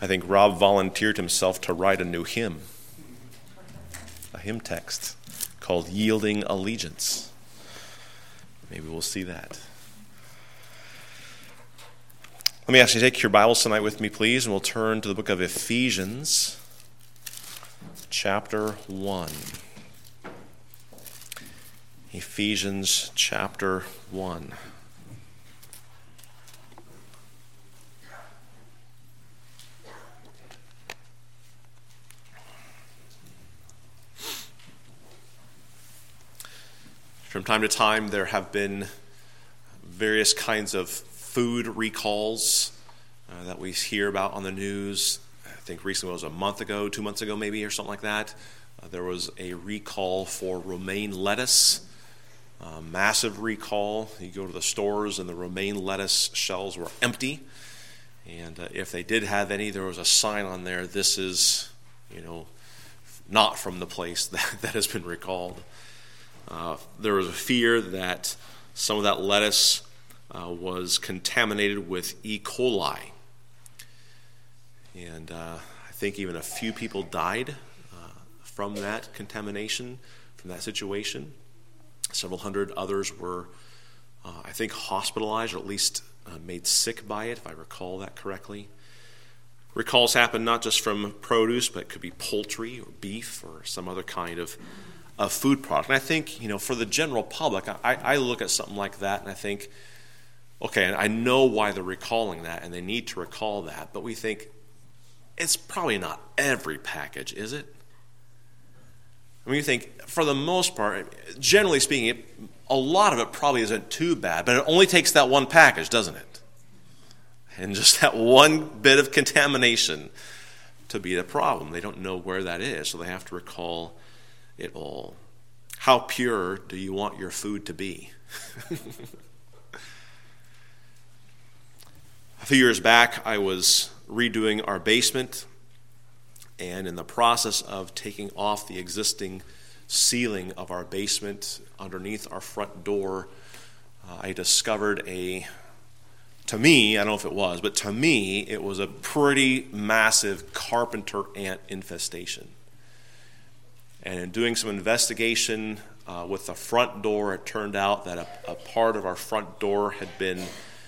I think Rob volunteered himself to write a new hymn, a hymn text called Yielding Allegiance. Maybe we'll see that. Let me ask you to take your Bibles tonight with me, please, and we'll turn to the book of Ephesians, chapter 1. Ephesians chapter 1. From time to time, there have been various kinds of food recalls that we hear about on the news. I think recently it was a month ago, 2 months ago maybe, or something like that. There was a recall for romaine lettuce, massive recall. You go to the stores and the romaine lettuce shelves were empty. And if they did have any, there was a sign on there, this is, not from the place that has been recalled. There was a fear that some of that lettuce was contaminated with E. coli. And I think even a few people died from that contamination, from that situation. Several hundred others were, I think, hospitalized or at least made sick by it, if I recall that correctly. Recalls happen not just from produce, but it could be poultry or beef or some other kind of food product. And I think, for the general public, I look at something like that and I think, okay, I know why they're recalling that and they need to recall that, but we think it's probably not every package, is it? I mean, you think, for the most part, generally speaking, a lot of it probably isn't too bad, but it only takes that one package, doesn't it? And just that one bit of contamination to be the problem. They don't know where that is, so they have to recall it all. How pure do you want your food to be? A few years back, I was redoing our basement, and in the process of taking off the existing ceiling of our basement underneath our front door, I discovered to me, I don't know if it was, but to me, it was a pretty massive carpenter ant infestation. And in doing some investigation with the front door, it turned out that a part of our front door had been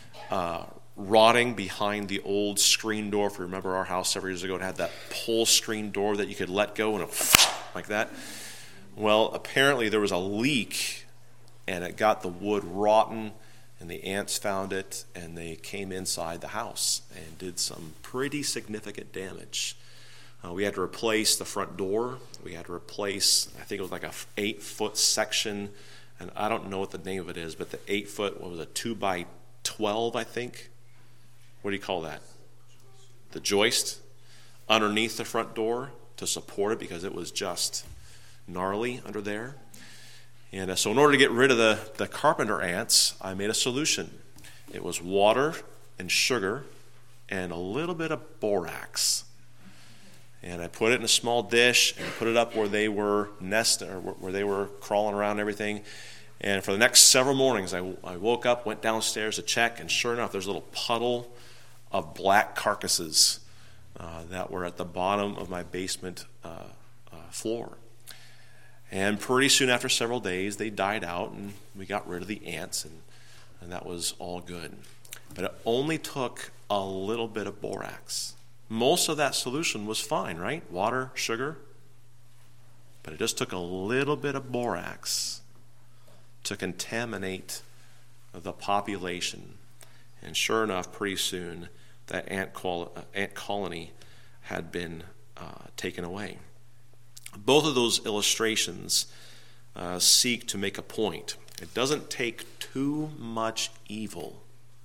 rotting behind the old screen door. If you remember our house several years ago, it had that pull screen door that you could let go and it like that. Well, apparently there was a leak and it got the wood rotten and the ants found it and they came inside the house and did some pretty significant damage. We had to replace the front door. We had to replace, I think it was like a 8-foot section, and I don't know what the name of it is, but the 8-foot, what was it, 2x12, I think? What do you call that? The joist underneath the front door to support it because it was just gnarly under there. And so in order to get rid of the carpenter ants, I made a solution. It was water and sugar and a little bit of borax. And I put it in a small dish and put it up where they were nesting or where they were crawling around and everything. And for the next several mornings, I woke up, went downstairs to check, and sure enough, there's a little puddle of black carcasses that were at the bottom of my basement floor. And pretty soon after several days, they died out, and we got rid of the ants, and that was all good. But it only took a little bit of borax. Most of that solution was fine, right? Water, sugar. But it just took a little bit of borax to contaminate the population. And sure enough, pretty soon, that ant colony had been taken away. Both of those illustrations seek to make a point. It doesn't take too much evil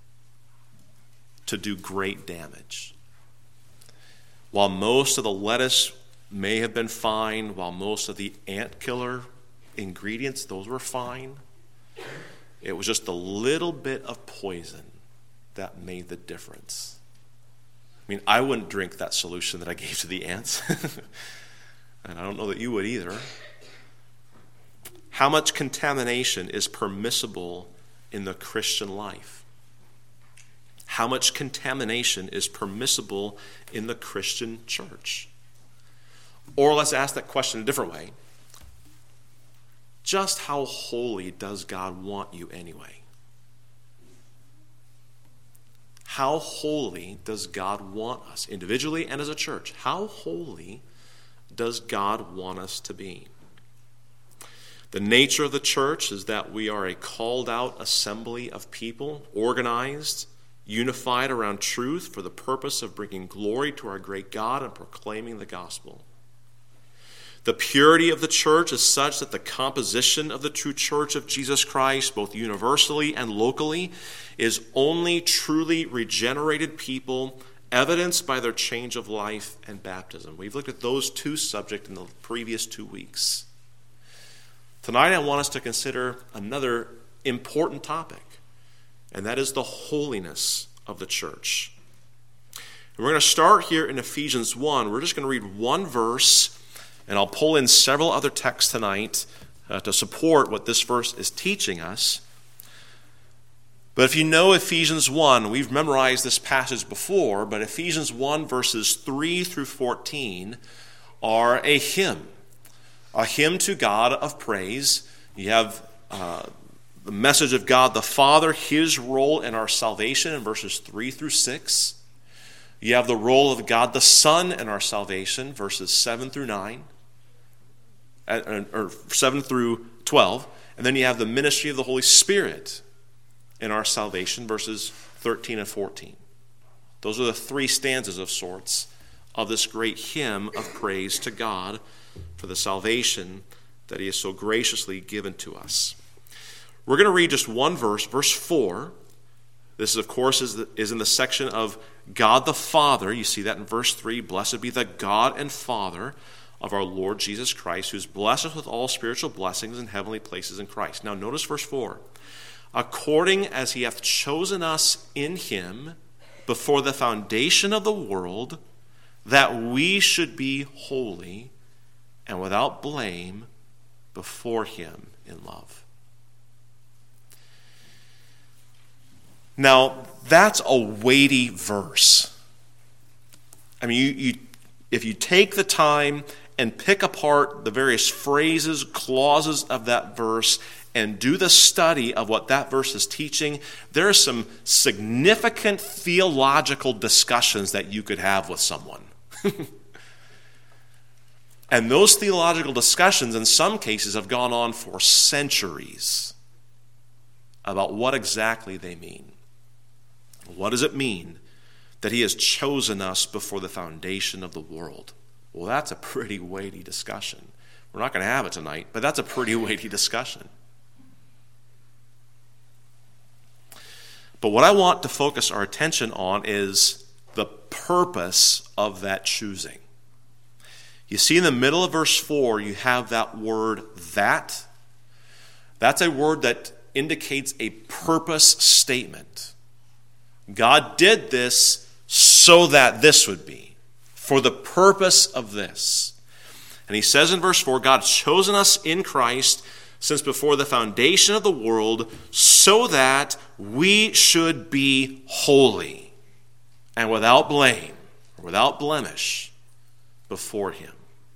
to do great damage. While most of the lettuce may have been fine, while most of the ant killer ingredients, those were fine, it was just a little bit of poison that made the difference. I mean, I wouldn't drink that solution that I gave to the ants. And I don't know that you would either. How much contamination is permissible in the Christian life? How much contamination is permissible in the Christian church? Or let's ask that question a different way. Just how holy does God want you anyway? How holy does God want us, individually and as a church? How holy does God want us to be? The nature of the church is that we are a called out assembly of people, organized, unified around truth for the purpose of bringing glory to our great God and proclaiming the gospel. The purity of the church is such that the composition of the true church of Jesus Christ, both universally and locally, is only truly regenerated people, evidenced by their change of life and baptism. We've looked at those two subjects in the previous 2 weeks. Tonight I want us to consider another important topic, and that is the holiness of the church. And we're going to start here in Ephesians 1. We're just going to read one verse, and I'll pull in several other texts tonight to support what this verse is teaching us. But if you know Ephesians 1, we've memorized this passage before, but Ephesians 1 verses 3 through 14 are a hymn to God of praise. You have the message of God the Father, his role in our salvation in verses 3 through 6. You have the role of God the Son in our salvation, verses 7 through 9, or 7 through 12. And then you have the ministry of the Holy Spirit in our salvation, verses 13 and 14. Those are the three stanzas of sorts of this great hymn of praise to God for the salvation that he has so graciously given to us. We're going to read just one verse, verse 4. This, of course, is in the section of God the Father. You see that in verse 3. Blessed be the God and Father of our Lord Jesus Christ, who's blessed us with all spiritual blessings in heavenly places in Christ. Now notice verse 4. According as he hath chosen us in him before the foundation of the world, that we should be holy and without blame before him in love. Now, that's a weighty verse. I mean, if you take the time and pick apart the various phrases, clauses of that verse, and do the study of what that verse is teaching, there are some significant theological discussions that you could have with someone. And those theological discussions, in some cases, have gone on for centuries about what exactly they mean. What does it mean that he has chosen us before the foundation of the world? Well, that's a pretty weighty discussion. We're not going to have it tonight, but that's a pretty weighty discussion. But what I want to focus our attention on is the purpose of that choosing. You see in the middle of verse 4, you have that word that. That's a word that indicates a purpose statement. God did this so that this would be, for the purpose of this. And he says in verse 4, God has chosen us in Christ since before the foundation of the world, so that we should be holy and without blame, or without blemish, before him.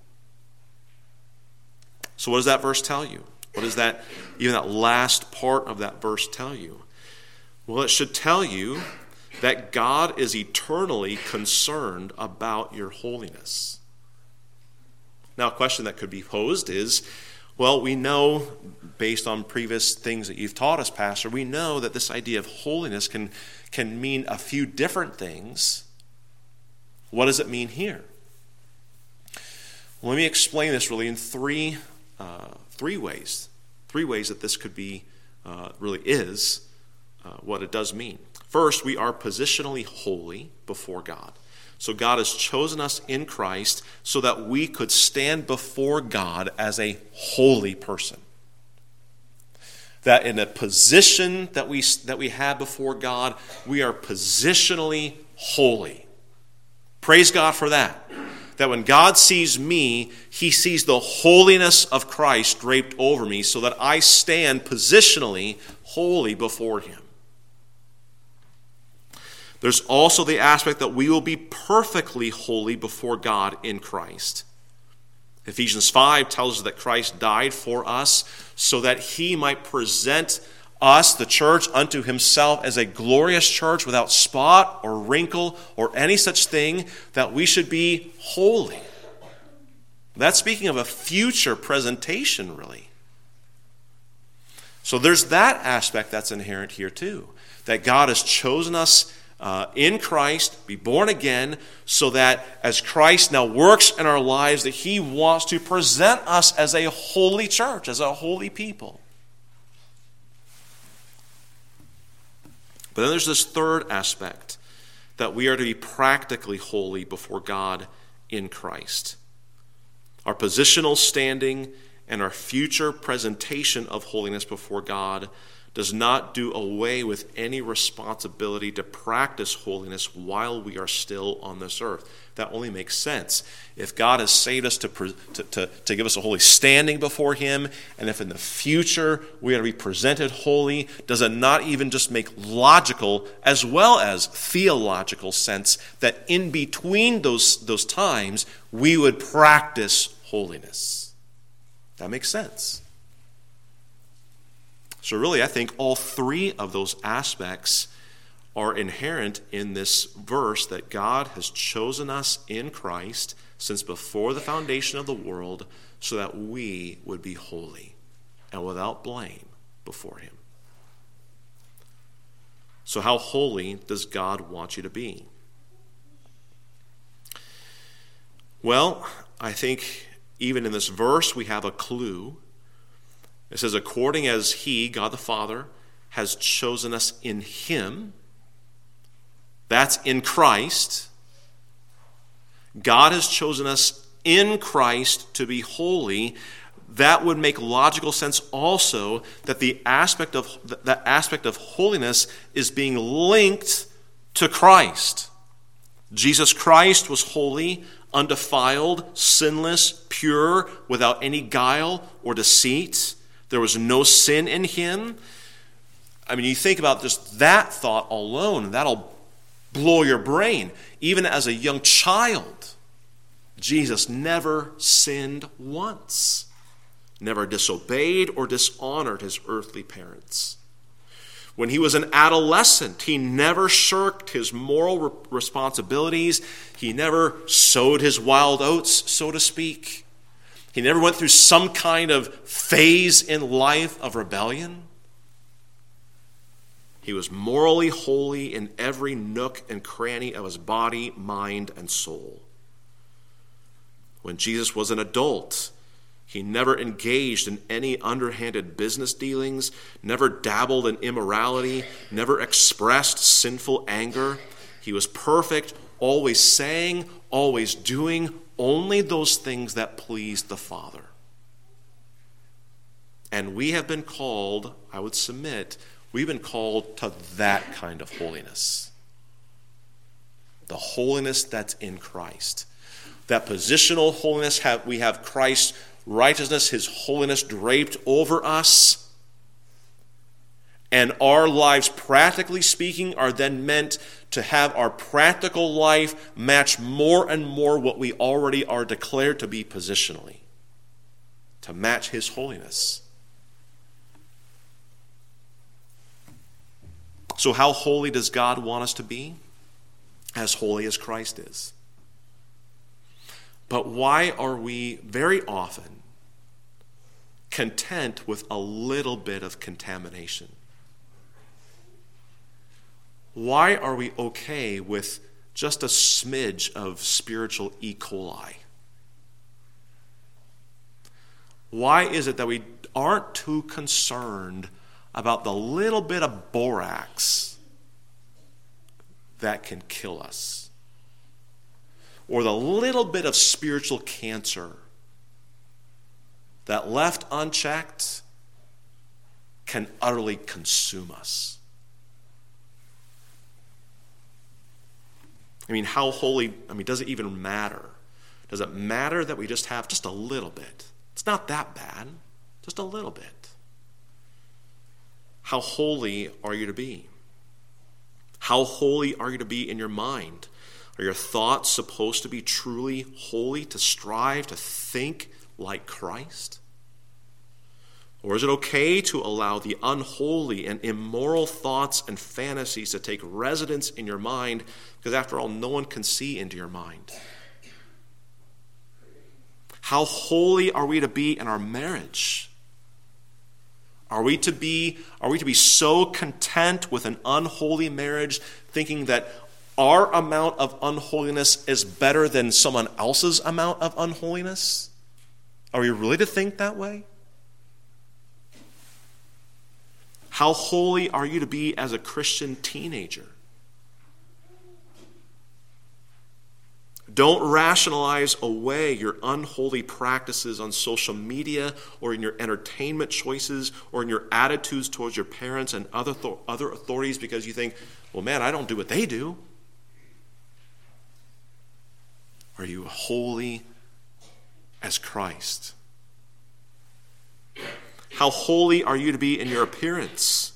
So what does that verse tell you? What does that, even that last part of that verse tell you? Well, it should tell you that God is eternally concerned about your holiness. Now, a question that could be posed is, well, we know, based on previous things that you've taught us, Pastor, we know that this idea of holiness can mean a few different things. What does it mean here? Well, let me explain this really in three ways. Three ways that this could be, really is, what it does mean. First, we are positionally holy before God. So God has chosen us in Christ so that we could stand before God as a holy person. That in a position that we have before God, we are positionally holy. Praise God for that. That when God sees me, he sees the holiness of Christ draped over me so that I stand positionally holy before him. There's also the aspect that we will be perfectly holy before God in Christ. Ephesians 5 tells us that Christ died for us so that he might present us, the church, unto himself as a glorious church without spot or wrinkle or any such thing, that we should be holy. That's speaking of a future presentation, really. So there's that aspect that's inherent here too, that God has chosen us in Christ, be born again, so that as Christ now works in our lives, that he wants to present us as a holy church, as a holy people. But then there's this third aspect, that we are to be practically holy before God in Christ. Our positional standing and our future presentation of holiness before God does not do away with any responsibility to practice holiness while we are still on this earth. That only makes sense. If God has saved us to give us a holy standing before him, and if in the future we are to be presented holy, does it not even just make logical as well as theological sense that in between those times we would practice holiness? That makes sense. So really, I think all three of those aspects are inherent in this verse, that God has chosen us in Christ since before the foundation of the world so that we would be holy and without blame before him. So how holy does God want you to be? Well, I think even in this verse we have a clue. It says, according as he, God the Father, has chosen us in him. That's in Christ. God has chosen us in Christ to be holy. That would make logical sense also, that that aspect of holiness is being linked to Christ. Jesus Christ was holy, undefiled, sinless, pure, without any guile or deceit. There was no sin in him. I mean, you think about just that thought alone, that'll blow your brain. Even as a young child, Jesus never sinned once, never disobeyed or dishonored his earthly parents. When he was an adolescent, he never shirked his moral responsibilities. He never sowed his wild oats, so to speak. He never went through some kind of phase in life of rebellion. He was morally holy in every nook and cranny of his body, mind, and soul. When Jesus was an adult, he never engaged in any underhanded business dealings, never dabbled in immorality, never expressed sinful anger. He was perfect, always saying, always doing only those things that pleased the Father. And we have been called, I would submit, we've been called to that kind of holiness. The holiness that's in Christ. That positional holiness, we have Christ's righteousness, his holiness draped over us. And our lives, practically speaking, are then meant to have our practical life match more and more what we already are declared to be positionally, to match his holiness. So how holy does God want us to be? As holy as Christ is. But why are we very often content with a little bit of contamination? Why are we okay with just a smidge of spiritual E. coli? Why is it that we aren't too concerned about the little bit of borax that can kill us? Or the little bit of spiritual cancer that, left unchecked, can utterly consume us? I mean, how holy, does it even matter? Does it matter that we just have just a little bit? It's not that bad, just a little bit. How holy are you to be? How holy are you to be in your mind? Are your thoughts supposed to be truly holy, to strive to think like Christ? Or is it okay to allow the unholy and immoral thoughts and fantasies to take residence in your mind? Because after all, no one can see into your mind. How holy are we to be in our marriage? Are we to be so content with an unholy marriage, thinking that our amount of unholiness is better than someone else's amount of unholiness? Are we really to think that way? How holy are you to be as a Christian teenager? Don't rationalize away your unholy practices on social media or in your entertainment choices or in your attitudes towards your parents and other authorities because you think, well, man, I don't do what they do. Are you holy as Christ? How holy are you to be in your appearance?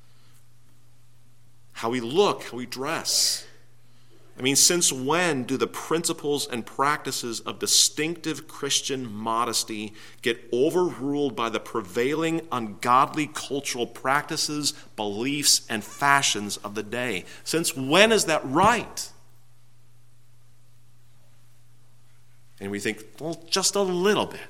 How we look, how we dress. I mean, since when do the principles and practices of distinctive Christian modesty get overruled by the prevailing ungodly cultural practices, beliefs, and fashions of the day? Since when is that right? And we think, well, just a little bit.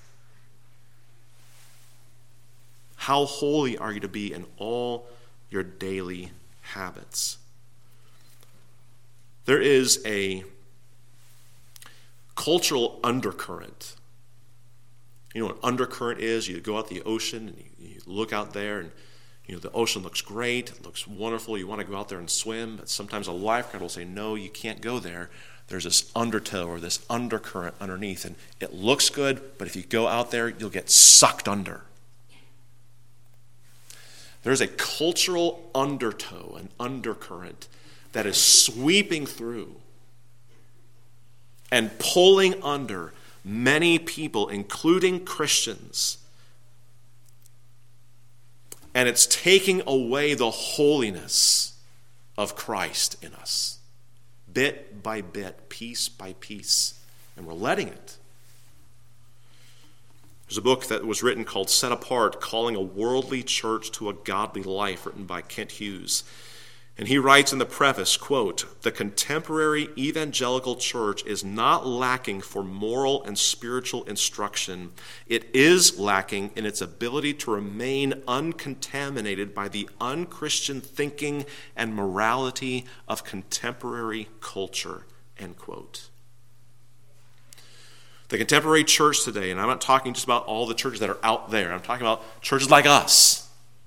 How holy are you to be in all your daily habits? There is a cultural undercurrent. You know what an undercurrent is? You go out the ocean and you look out there and the ocean looks great, it looks wonderful, you want to go out there and swim, but sometimes a lifeguard will say, no, you can't go there. There's this undertow or this undercurrent underneath, and it looks good, but if you go out there, you'll get sucked under. There's a cultural undertow, an undercurrent that is sweeping through and pulling under many people, including Christians. And it's taking away the holiness of Christ in us, bit by bit, piece by piece. And we're letting it. There's a book that was written called Set Apart, Calling a Worldly Church to a Godly Life, written by Kent Hughes. And he writes in the preface, quote, "The contemporary evangelical church is not lacking for moral and spiritual instruction. It is lacking in its ability to remain uncontaminated by the unchristian thinking and morality of contemporary culture," end quote. The contemporary church today, and I'm not talking just about all the churches that are out there, I'm talking about churches like us.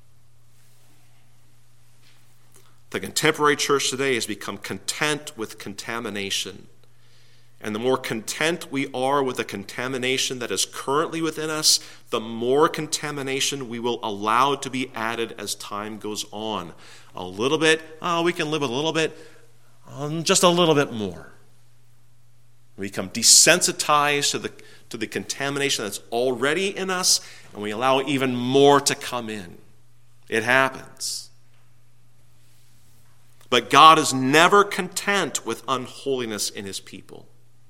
The contemporary church today has become content with contamination. And the more content we are with the contamination that is currently within us, the more contamination we will allow to be added as time goes on. A little bit, we can live with a little bit, just a little bit more. We become desensitized to the contamination that's already in us, and we allow even more to come in. It happens. But God is never content with unholiness in his people.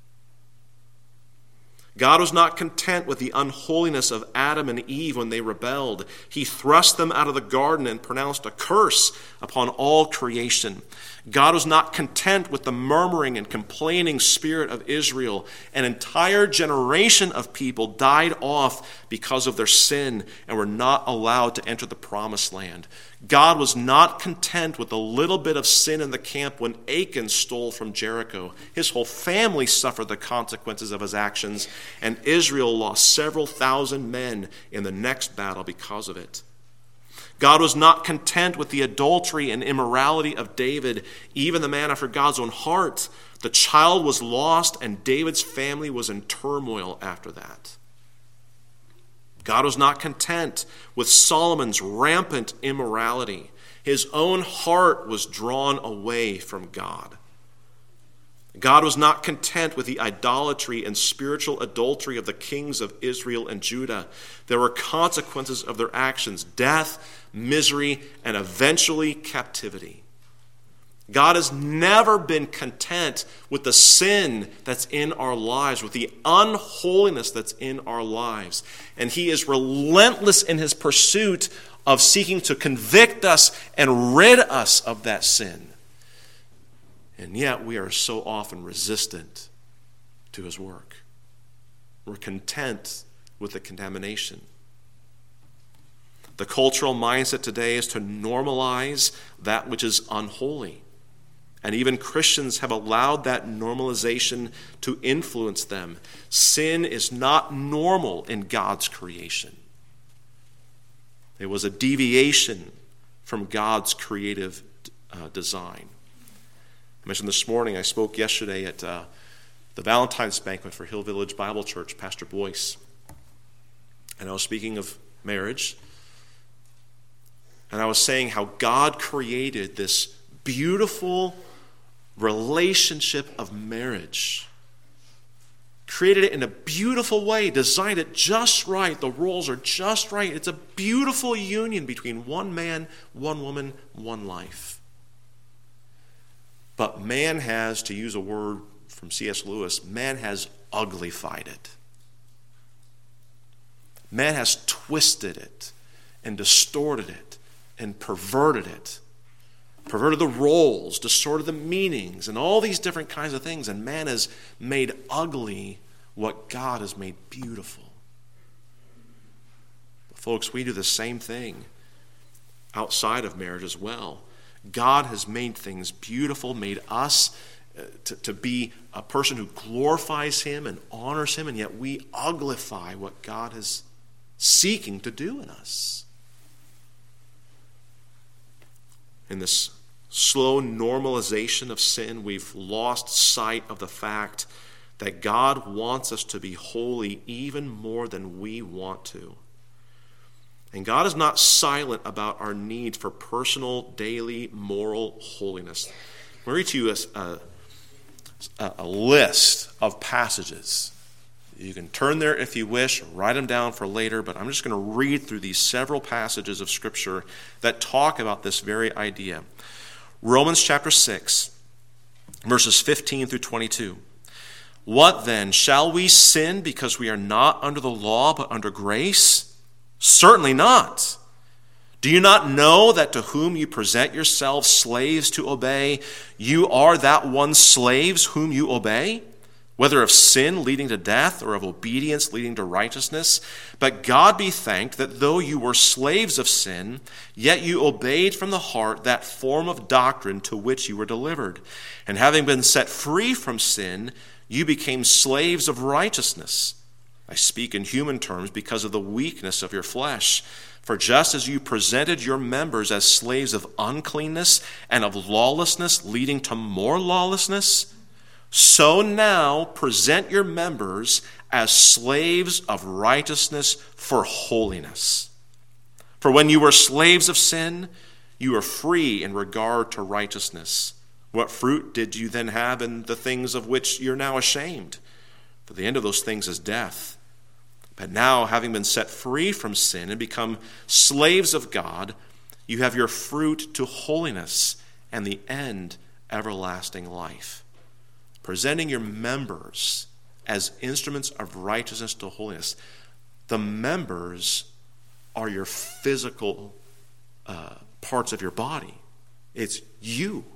God was not content with the unholiness of Adam and Eve when they rebelled. He thrust them out of the garden and pronounced a curse upon all creation. God was not content with the murmuring and complaining spirit of Israel. An entire generation of people died off because of their sin and were not allowed to enter the promised land. God was not content with a little bit of sin in the camp when Achan stole from Jericho. His whole family suffered the consequences of his actions, and Israel lost several thousand men in the next battle because of it. God was not content with the adultery and immorality of David, even the man after God's own heart. The child was lost, and David's family was in turmoil after that. God was not content with Solomon's rampant immorality. His own heart was drawn away from God. God was not content with the idolatry and spiritual adultery of the kings of Israel and Judah. There were consequences of their actions: death, misery, and eventually captivity. God has never been content with the sin that's in our lives, with the unholiness that's in our lives. And he is relentless in his pursuit of seeking to convict us and rid us of that sin. And yet we are so often resistant to his work. We're content with the contamination. The cultural mindset today is to normalize that which is unholy. And even Christians have allowed that normalization to influence them. Sin is not normal in God's creation. It was a deviation from God's creative design. I mentioned this morning, I spoke yesterday at the Valentine's banquet for Hill Village Bible Church, Pastor Boyce. And I was speaking of marriage. And I was saying how God created this beautiful relationship of marriage. Created it in a beautiful way, designed it just right. The roles are just right. It's a beautiful union between one man, one woman, one life. But man has, to use a word from C.S. Lewis, man has uglified it. Man has twisted it and distorted it and perverted it. Perverted the roles, distorted the meanings, and all these different kinds of things. And man has made ugly what God has made beautiful. But folks, we do the same thing outside of marriage as well. God has made things beautiful, made us to be a person who glorifies him and honors him, and yet we uglify what God is seeking to do in us. In this slow normalization of sin, we've lost sight of the fact that God wants us to be holy even more than we want to. And God is not silent about our need for personal, daily, moral holiness. I'm going to read to you a list of passages. You can turn there if you wish, or write them down for later, but I'm just going to read through these several passages of Scripture that talk about this very idea. Romans chapter 6, verses 15 through 22. What then? Shall we sin because we are not under the law but under grace? Certainly not. Do you not know that to whom you present yourselves slaves to obey, you are that one slaves whom you obey? Whether of sin leading to death or of obedience leading to righteousness. But God be thanked that though you were slaves of sin, yet you obeyed from the heart that form of doctrine to which you were delivered. And having been set free from sin, you became slaves of righteousness. I speak in human terms because of the weakness of your flesh. For just as you presented your members as slaves of uncleanness and of lawlessness leading to more lawlessness, so now present your members as slaves of righteousness for holiness. For when you were slaves of sin, you were free in regard to righteousness. What fruit did you then have in the things of which you're now ashamed? For the end of those things is death. But now, having been set free from sin and become slaves of God, you have your fruit to holiness and the end everlasting life. Presenting your members as instruments of righteousness to holiness. The members are your physical parts of your body. It's you.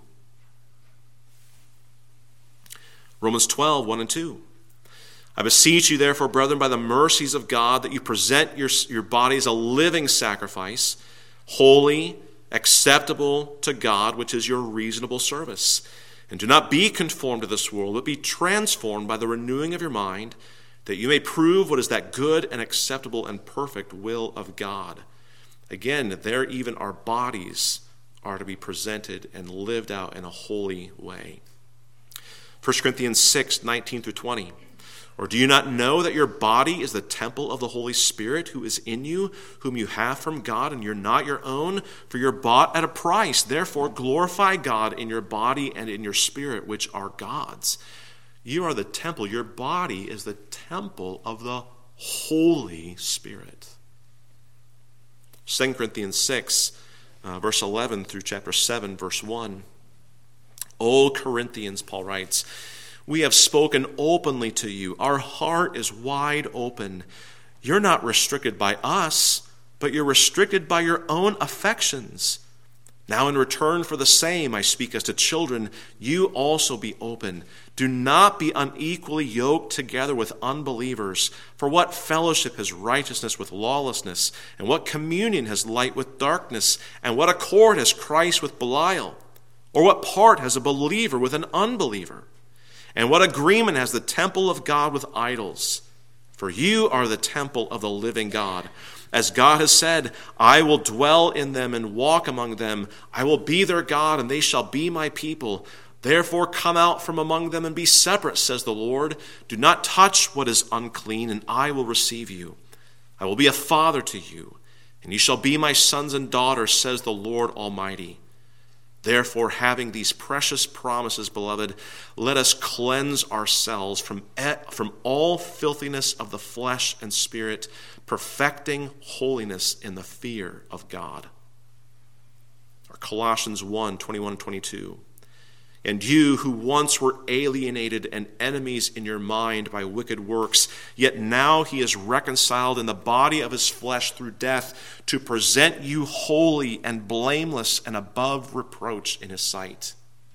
Romans 12, 1 and 2. I beseech you, therefore, brethren, by the mercies of God, that you present your bodies a living sacrifice, holy, acceptable to God, which is your reasonable service. And do not be conformed to this world, but be transformed by the renewing of your mind, that you may prove what is that good and acceptable and perfect will of God. Again, there even our bodies are to be presented and lived out in a holy way. 1 Corinthians 6, 19 through 20. Or do you not know that your body is the temple of the Holy Spirit who is in you, whom you have from God, and you're not your own? For you're bought at a price. Therefore glorify God in your body and in your spirit, which are God's. You are the temple. Your body is the temple of the Holy Spirit. 2 Corinthians 6, verse 11 through chapter 7, verse 1. O Corinthians, Paul writes, we have spoken openly to you. Our heart is wide open. You're not restricted by us, but you're restricted by your own affections. Now in return for the same, I speak as to children, you also be open. Do not be unequally yoked together with unbelievers. For what fellowship has righteousness with lawlessness? And what communion has light with darkness? And what accord has Christ with Belial? Or what part has a believer with an unbeliever? And what agreement has the temple of God with idols? For you are the temple of the living God. As God has said, I will dwell in them and walk among them. I will be their God, and they shall be my people. Therefore come out from among them and be separate, says the Lord. Do not touch what is unclean, and I will receive you. I will be a father to you, and you shall be my sons and daughters, says the Lord Almighty. Therefore, having these precious promises, beloved, let us cleanse ourselves from all filthiness of the flesh and spirit, perfecting holiness in the fear of God. Or Colossians 1:21-22. And you who once were alienated and enemies in your mind by wicked works, yet now he is reconciled in the body of his flesh through death to present you holy and blameless and above reproach in his sight.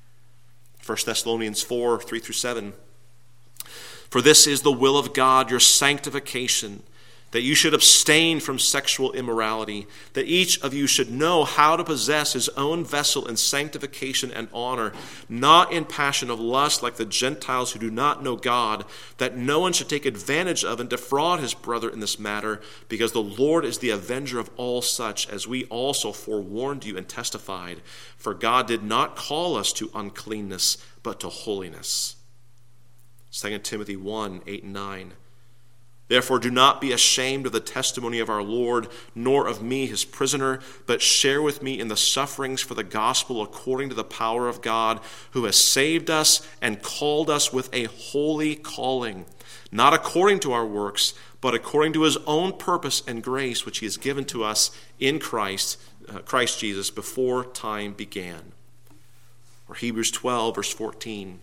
1 Thessalonians 4:3-7. For this is the will of God, your sanctification, that you should abstain from sexual immorality, that each of you should know how to possess his own vessel in sanctification and honor, not in passion of lust like the Gentiles who do not know God, that no one should take advantage of and defraud his brother in this matter, because the Lord is the avenger of all such, as we also forewarned you and testified. For God did not call us to uncleanness, but to holiness. 2 Timothy 1:8-9. Therefore, do not be ashamed of the testimony of our Lord, nor of me, his prisoner, but share with me in the sufferings for the gospel according to the power of God, who has saved us and called us with a holy calling, not according to our works, but according to his own purpose and grace, which he has given to us in Christ Jesus before time began. Or Hebrews 12:14.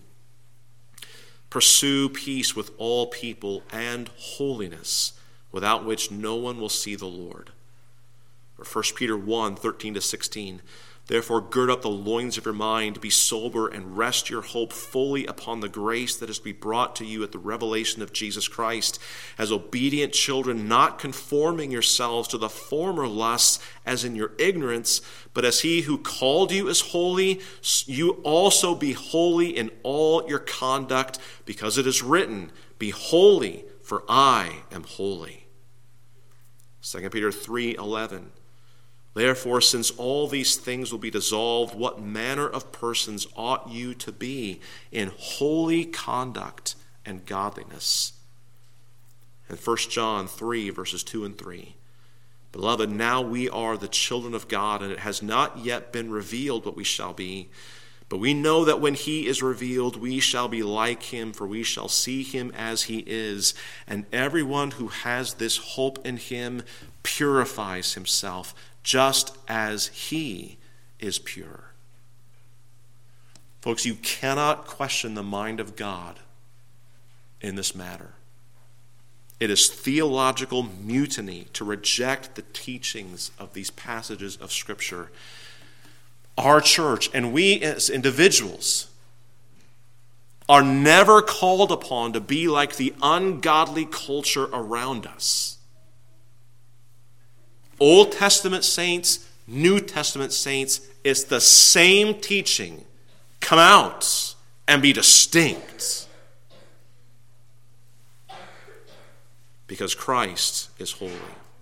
Pursue peace with all people and holiness, without which no one will see the Lord. Or 1 Peter 1:13-16. Therefore gird up the loins of your mind, be sober, and rest your hope fully upon the grace that is to be brought to you at the revelation of Jesus Christ. As obedient children, not conforming yourselves to the former lusts as in your ignorance, but as he who called you is holy, you also be holy in all your conduct, because it is written, be holy, for I am holy. 2 Peter 3:11. Therefore, since all these things will be dissolved, what manner of persons ought you to be in holy conduct and godliness? And 1 John 3:2-3. Beloved, now we are the children of God, and it has not yet been revealed what we shall be. But we know that when he is revealed, we shall be like him, for we shall see him as he is. And everyone who has this hope in him purifies himself, just as he is pure. Folks, you cannot question the mind of God in this matter. It is theological mutiny to reject the teachings of these passages of Scripture. Our church and we as individuals are never called upon to be like the ungodly culture around us. Old Testament saints, New Testament saints, it's the same teaching. Come out and be distinct. Because Christ is holy.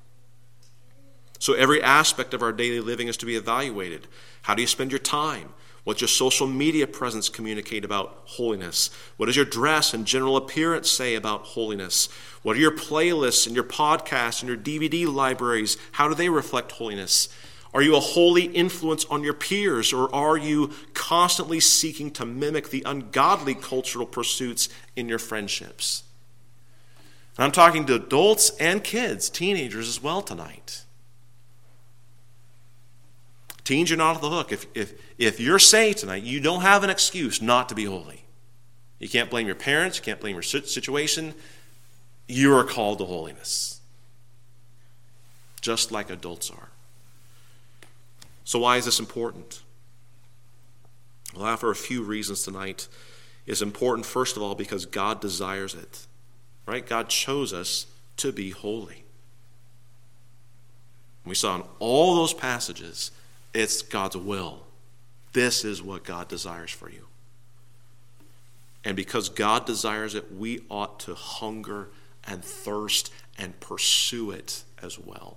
So every aspect of our daily living is to be evaluated. How do you spend your time? What's your social media presence communicate about holiness? What does your dress and general appearance say about holiness? What are your playlists and your podcasts and your DVD libraries? How do they reflect holiness? Are you a holy influence on your peers, or are you constantly seeking to mimic the ungodly cultural pursuits in your friendships? And I'm talking to adults and kids, teenagers as well tonight. Teens, you're not off the hook. If you're saved tonight, you don't have an excuse not to be holy. You can't blame your parents. You can't blame your situation. You are called to holiness, just like adults are. So why is this important? Well, I offer a few reasons tonight. It's important, first of all, because God desires it. Right? God chose us to be holy. We saw in all those passages, it's God's will. This is what God desires for you. And because God desires it, we ought to hunger and thirst and pursue it as well.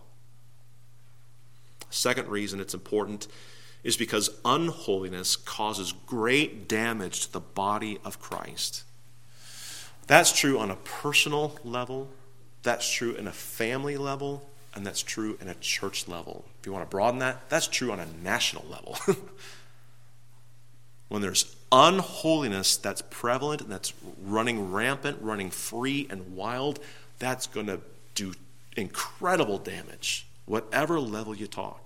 Second reason it's important is because unholiness causes great damage to the body of Christ. That's true on a personal level, that's true in a family level, and that's true in a church level. If you want to broaden that, that's true on a national level. When there's unholiness that's prevalent and that's running rampant, running free and wild, that's going to do incredible damage, whatever level you talk.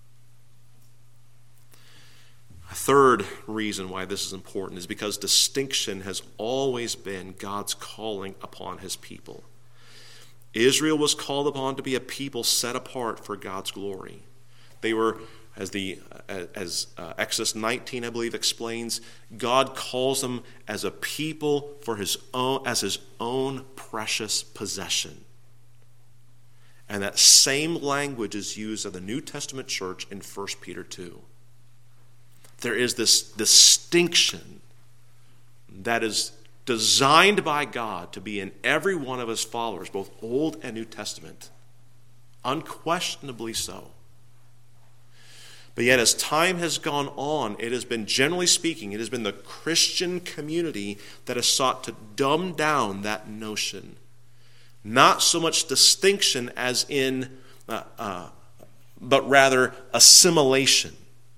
A third reason why this is important is because distinction has always been God's calling upon his people. Israel was called upon to be a people set apart for God's glory. They were, as Exodus 19, I believe, explains, God calls them as a people for his own precious possession. And that same language is used of the New Testament church in 1 Peter 2. There is this distinction that is designed by God to be in every one of his followers, both Old and New Testament. Unquestionably so. But yet as time has gone on, it has been, generally speaking, it has been the Christian community that has sought to dumb down that notion. Not so much distinction as in, but rather assimilation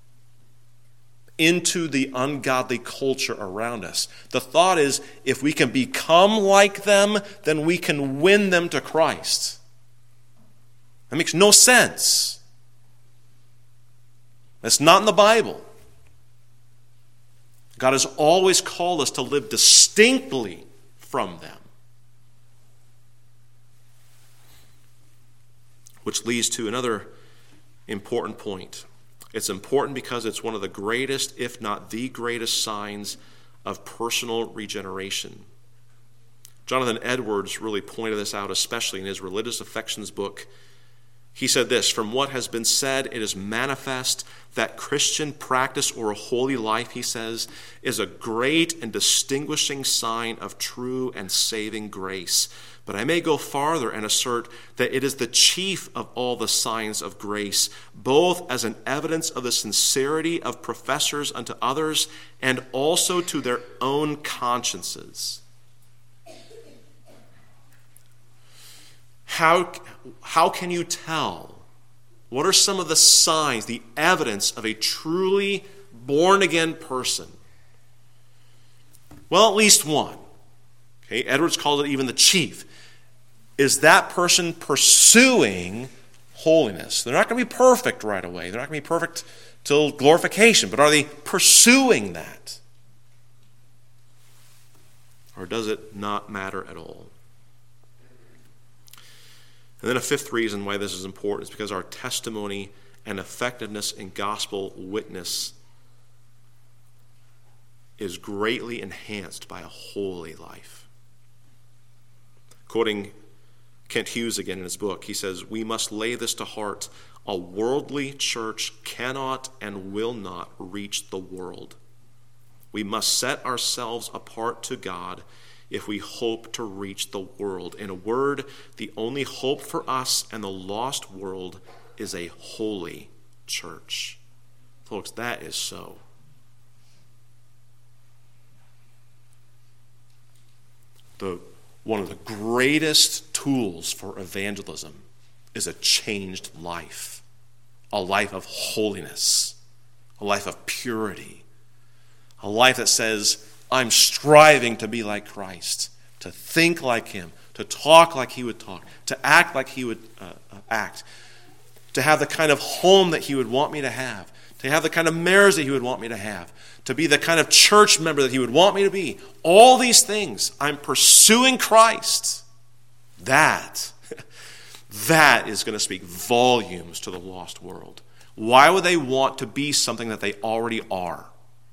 into the ungodly culture around us. The thought is, if we can become like them, then we can win them to Christ. That makes no sense. That's not in the Bible. God has always called us to live distinctly from them. Which leads to another important point. It's important because it's one of the greatest, if not the greatest, signs of personal regeneration. Jonathan Edwards really pointed this out, especially in his Religious Affections book. He said this, "From what has been said, it is manifest that Christian practice or a holy life," he says, "is a great and distinguishing sign of true and saving grace. But I may go farther and assert that it is the chief of all the signs of grace, both as an evidence of the sincerity of professors unto others and also to their own consciences." How can you tell? What are some of the signs, the evidence of a truly born-again person? Well, at least one. Okay, Edwards calls it even the chief. Is that person pursuing holiness? They're not going to be perfect right away. They're not going to be perfect till glorification, but are they pursuing that? Or does it not matter at all? And then a fifth reason why this is important is because our testimony and effectiveness in gospel witness is greatly enhanced by a holy life. Quoting Kent Hughes again in his book, he says, "We must lay this to heart. A worldly church cannot and will not reach the world. We must set ourselves apart to God if we hope to reach the world. In a word, the only hope for us and the lost world is a holy church." Folks, that is so. One of the greatest tools for evangelism is a changed life, a life of holiness, a life of purity, a life that says, I'm striving to be like Christ, to think like him, to talk like he would talk, to act like he would act, to have the kind of home that he would want me to have, to have the kind of marriage that he would want me to have, to be the kind of church member that he would want me to be. All these things, I'm pursuing Christ. That is going to speak volumes to the lost world. Why would they want to be something that they already are?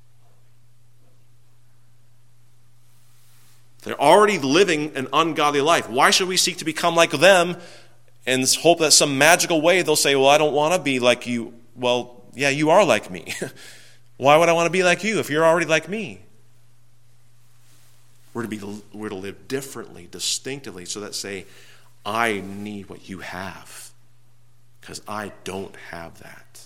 They're already living an ungodly life. Why should we seek to become like them and hope that some magical way they'll say, well, I don't want to be like you. Well, yeah, you are like me. Why would I want to be like you if you're already like me? We're to live differently, distinctively, so that say, I need what you have, because I don't have that.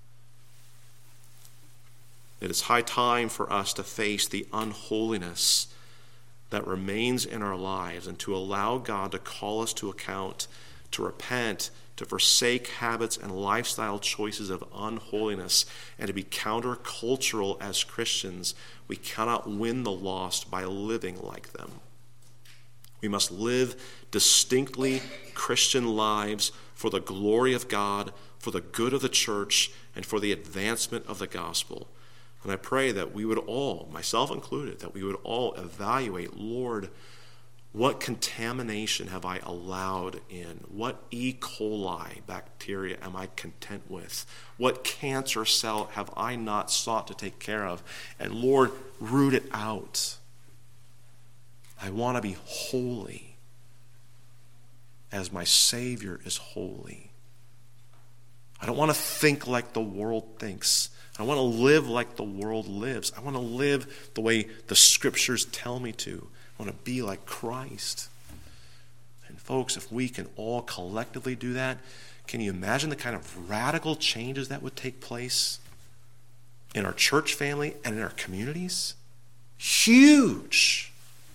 It is high time for us to face the unholiness that remains in our lives and to allow God to call us to account, to repent, to forsake habits and lifestyle choices of unholiness, and to be countercultural as Christians. We cannot win the lost by living like them. We must live distinctly Christian lives for the glory of God, for the good of the church, and for the advancement of the gospel. And I pray that we would all, myself included, that we would all evaluate, Lord, what contamination have I allowed in? What E. coli bacteria am I content with? What cancer cell have I not sought to take care of? And Lord, root it out. I want to be holy as my Savior is holy. I don't want to think like the world thinks. I want to live like the world lives. I want to live the way the Scriptures tell me to. I want to be like Christ. And folks, if we can all collectively do that, can you imagine the kind of radical changes that would take place in our church family and in our communities? Huge.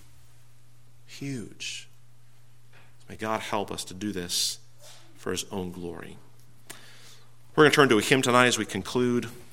Huge. May God help us to do this for his own glory. We're going to turn to a hymn tonight as we conclude.